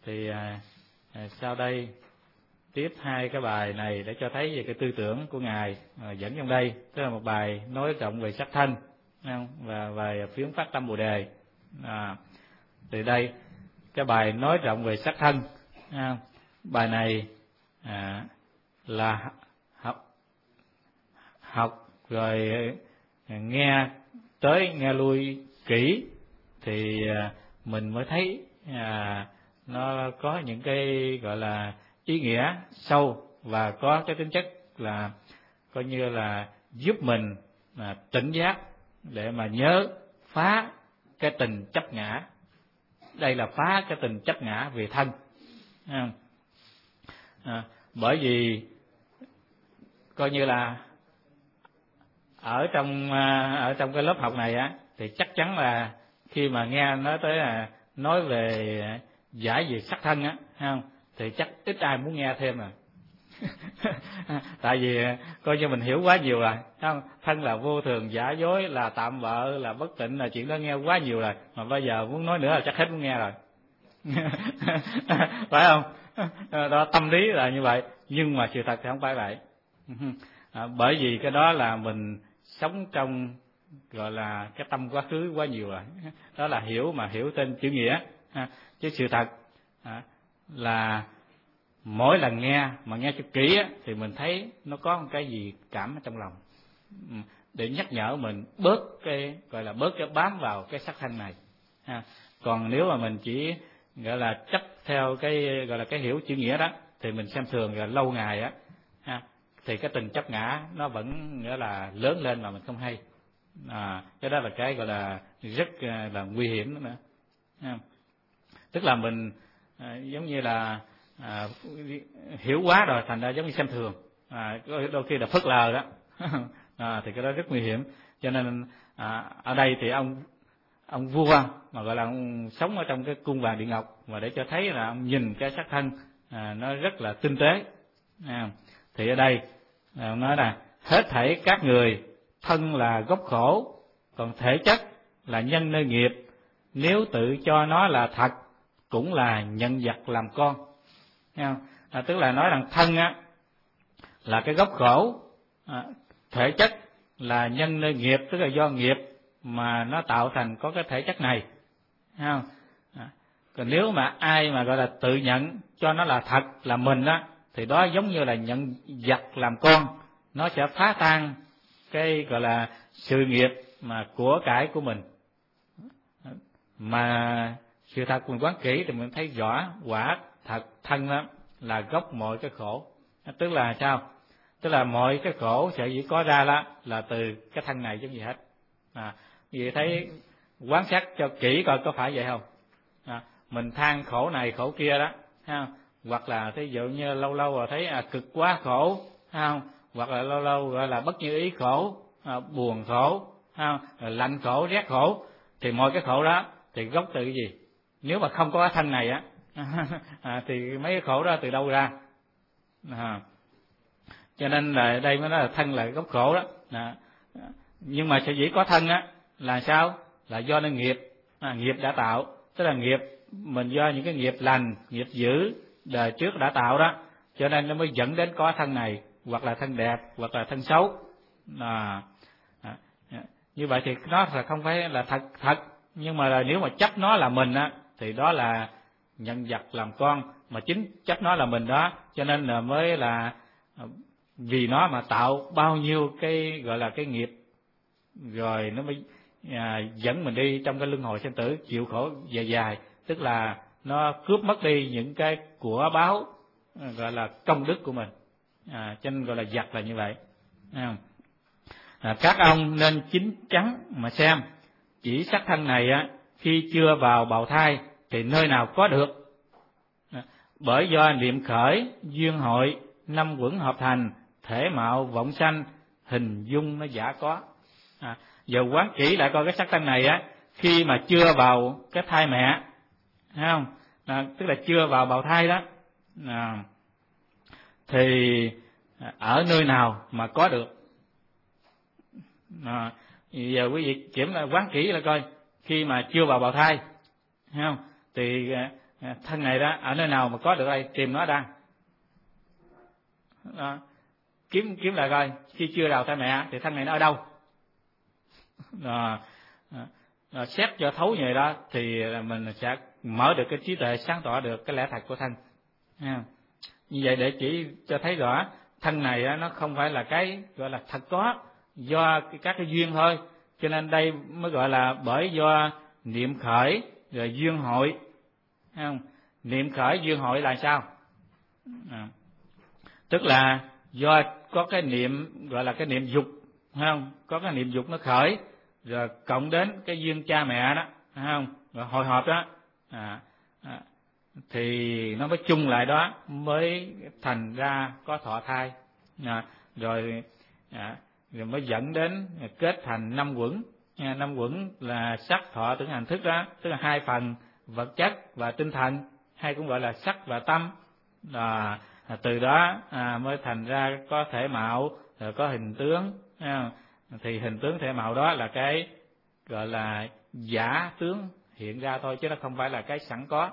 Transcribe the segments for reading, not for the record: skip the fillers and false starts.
Thì sau đây tiếp hai cái bài này để cho thấy về cái tư tưởng của ngài dẫn trong đây, tức là một bài nói rộng về sắc thân và bài phiến phát tâm Bồ đề. Từ đây cái bài nói rộng về sắc thân, bài này là học rồi nghe tới nghe lui kỹ thì mình mới thấy nó có những cái gọi là ý nghĩa sâu và có cái tính chất là coi như là giúp mình tỉnh giác để mà nhớ phá cái tình chấp ngã. Đây là phá cái tình chấp ngã về thân. Bởi vì coi như là ở trong cái lớp học này á thì chắc chắn là khi mà nghe nói về giải về sắc thân á, không thì chắc ít ai muốn nghe thêm rồi. Tại vì coi như mình hiểu quá nhiều rồi, không? Thân là vô thường, giả dối, là tạm bợ, là bất tịnh, là chuyện đó nghe quá nhiều rồi, mà bây giờ muốn nói nữa là chắc hết muốn nghe rồi. Phải không? Đó, tâm lý là như vậy, nhưng mà sự thật thì không phải vậy. Bởi vì cái đó là mình sống trong gọi là cái tâm quá khứ quá nhiều rồi. Đó là hiểu tên chữ nghĩa. Chứ sự thật là mỗi lần nghe mà nghe cho kỹ á, thì mình thấy nó có một cái gì cảm ở trong lòng để nhắc nhở mình bớt cái gọi là bớt cái bám vào cái sắc thân này. Còn nếu mà mình chỉ gọi là chấp theo cái gọi là cái hiểu chữ nghĩa đó thì mình xem thường rồi lâu ngày á thì cái tình chấp ngã nó vẫn nghĩa là lớn lên mà mình không hay. Cái đó là cái gọi là rất là nguy hiểm nữa. Tức là mình giống như là hiểu quá rồi, thành ra giống như xem thường, đôi khi là phớt lờ đó. Thì cái đó rất nguy hiểm. Cho nên ở đây thì ông vua mà gọi là ông sống ở trong cái cung vàng điện ngọc, mà để cho thấy là ông nhìn cái sắc thân nó rất là tinh tế. Thì ở đây ông nói là hết thảy các người, thân là gốc khổ, còn thể chất là nhân nơi nghiệp, nếu tự cho nó là thật cũng là nhận vật làm con. Tức là nói rằng thân á là cái gốc khổ, thể chất là nhân nơi nghiệp, tức là do nghiệp mà nó tạo thành có cái thể chất này. Còn nếu mà ai mà gọi là tự nhận cho nó là thật là mình á, thì đó giống như là nhận vật làm con, nó sẽ phá tan cái gọi là sự nghiệp mà của cải của mình. Mà sự thật mình quán kỹ thì mình thấy rõ quả thật thân đó là gốc mọi cái khổ. Tức là sao? Tức là mọi cái khổ sẽ chỉ có ra là từ cái thân này chứ gì hết. Vì thấy quán sát cho kỹ coi có phải vậy không? Mình than khổ này khổ kia đó, hoặc là thí dụ như lâu lâu rồi thấy cực quá khổ, hoặc là lâu lâu gọi là bất như ý khổ, buồn khổ, lạnh khổ, rét khổ, thì mọi cái khổ đó thì gốc từ cái gì? Nếu mà không có cái thân này á thì mấy cái khổ đó từ đâu ra? Cho nên là đây mới nói là thân là gốc khổ đó. Nhưng mà sở dĩ có thân á là sao? Là do nên nghiệp, nghiệp đã tạo, tức là nghiệp mình do những cái nghiệp lành, nghiệp dữ đời trước đã tạo đó, cho nên nó mới dẫn đến có thân này, hoặc là thân đẹp, hoặc là thân xấu. Như vậy thì nó là không phải là thật, nhưng mà là nếu mà chấp nó là mình á thì đó là nhận vật làm con, mà chính chấp nó là mình đó, cho nên là mới là vì nó mà tạo bao nhiêu cái gọi là cái nghiệp, rồi nó mới dẫn mình đi trong cái luân hồi sinh tử chịu khổ dài dài. Tức là nó cướp mất đi những cái của báo gọi là công đức của mình, cho nên gọi là vật là như vậy. Các ông nên chín chắn mà xem, chỉ sắc thân này á khi chưa vào bào thai thì nơi nào có được. Bởi do niệm khởi, duyên hội, năm quẩn hợp thành, thể mạo vọng sanh, hình dung nó giả có. Giờ quán kỹ lại coi cái sắc thân này á, khi mà chưa vào cái thai mẹ, thấy không? Tức là chưa vào bào thai đó, thì ở nơi nào mà có được? Giờ quý vị kiểm là quán kỹ là coi khi mà chưa vào bào thai, thấy không? Thì thân này đó ở nơi nào mà có được đây, tìm nó ra. Đó. Kiếm lại coi, khi chưa đào thai mẹ thì thân này nó ở đâu. Xét cho thấu như vậy đó thì mình sẽ mở được cái trí tuệ, sáng tỏ được cái lẽ thật của thân. Như vậy để chỉ cho thấy rõ thân này đó, nó không phải là cái gọi là thật có, do các cái duyên thôi. Cho nên đây mới gọi là bởi do niệm khởi rồi duyên hội. Không? Niệm khởi duyên hội là sao? Tức là do có cái niệm gọi là cái niệm dục, không? Có cái niệm dục nó khởi, rồi cộng đến cái duyên cha mẹ đó, không? Rồi hội họp đó, thì nó mới chung lại đó mới thành ra có thọ thai, rồi mới dẫn đến kết thành năm quẩn. Năm quẩn là sắc thọ tưởng hành thức đó, tức là hai phần vật chất và tinh thần, hay cũng gọi là sắc và tâm. Từ đó mới thành ra có thể mạo, rồi có hình tướng. Thì hình tướng thể mạo đó là cái gọi là giả tướng hiện ra thôi, chứ nó không phải là cái sẵn có.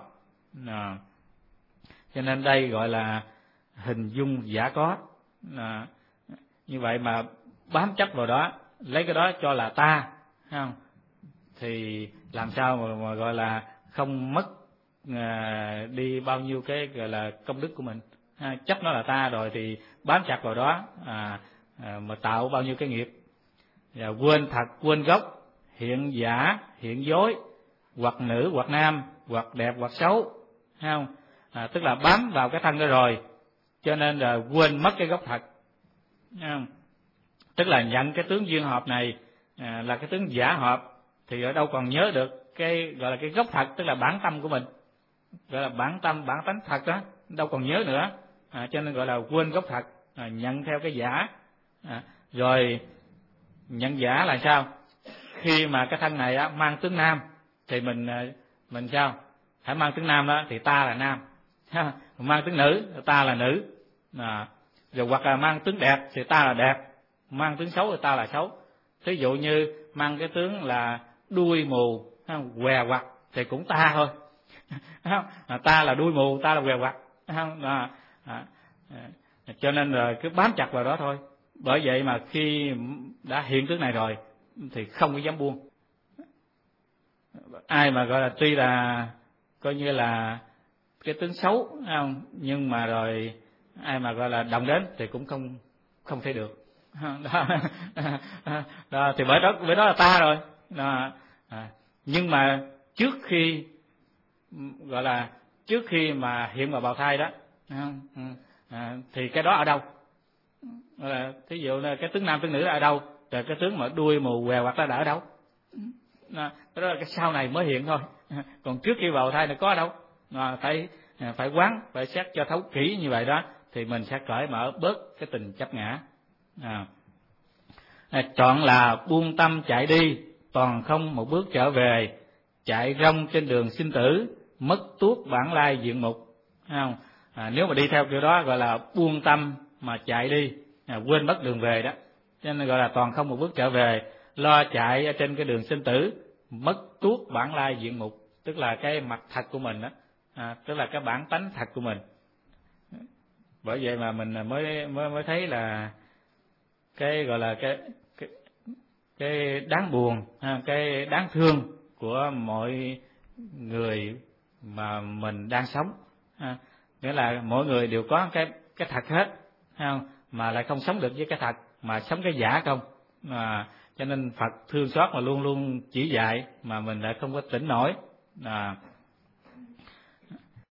Cho nên đây gọi là hình dung giả có. Như vậy mà bám chấp vào đó, lấy cái đó cho là ta, không? Thì làm sao mà gọi là không mất đi bao nhiêu cái gọi là công đức của mình. Chấp nó là ta rồi thì bám chặt vào đó, mà tạo bao nhiêu cái nghiệp. Và quên thật quên gốc, hiện giả hiện dối, hoặc nữ hoặc nam, hoặc đẹp hoặc xấu, không? Tức là bám vào cái thân đó rồi, cho nên là quên mất cái gốc thật, không? Tức là nhận cái tướng duyên hợp này là cái tướng giả hợp, thì ở đâu còn nhớ được cái gọi là cái gốc thật, tức là bản tâm của mình, gọi là bản tâm bản tánh thật đó, đâu còn nhớ nữa. Cho nên gọi là quên gốc thật, nhận theo cái giả. Rồi nhận giả là sao? Khi mà cái thân này mang tướng nam thì mình sao? Hãy mang tướng nam đó thì ta là nam, mang tướng nữ ta là nữ. Rồi hoặc là mang tướng đẹp thì ta là đẹp, mang tướng xấu thì ta là xấu. Thí dụ như mang cái tướng là đuôi mù, què quặt thì cũng ta thôi. Ta là đuôi mù, ta là què quặt. Cho nên là cứ bám chặt vào đó thôi. Bởi vậy mà khi đã hiện tướng này rồi thì không có dám buông. Ai mà gọi là tuy là coi như là cái tướng xấu, không? Nhưng mà rồi ai mà gọi là động đến thì cũng không thể được. Đó, thì bởi đó là ta rồi. Nhưng mà trước khi mà hiện vào bào thai đó, thì cái đó ở đâu? Thí dụ là cái tướng nam tướng nữ là ở đâu, rồi cái tướng mà đuôi mù què quặt là ở đâu? Đó là cái sau này mới hiện thôi. Còn trước khi vào thai này có ở đâu? Phải quán, phải xét cho thấu kỹ như vậy đó, thì mình sẽ cởi mở bớt cái tình chấp ngã. Chọn là buông tâm chạy đi, toàn không một bước trở về, chạy rong trên đường sinh tử, mất tuốt bản lai diện mục. Không? Nếu mà đi theo kiểu đó gọi là buông tâm mà chạy đi, quên mất đường về đó. Cho nên gọi là toàn không một bước trở về, lo chạy ở trên cái đường sinh tử, mất tuốt bản lai diện mục, tức là cái mặt thật của mình đó, tức là cái bản tánh thật của mình. Bởi vậy mà mình mới thấy là cái gọi là cái đáng buồn, cái đáng thương của mọi người mà mình đang sống. Nghĩa là mỗi người đều có cái thật hết, không? Mà lại không sống được với cái thật, mà sống cái giả không. Cho nên Phật thương xót mà luôn luôn chỉ dạy, mà mình lại không có tỉnh nổi.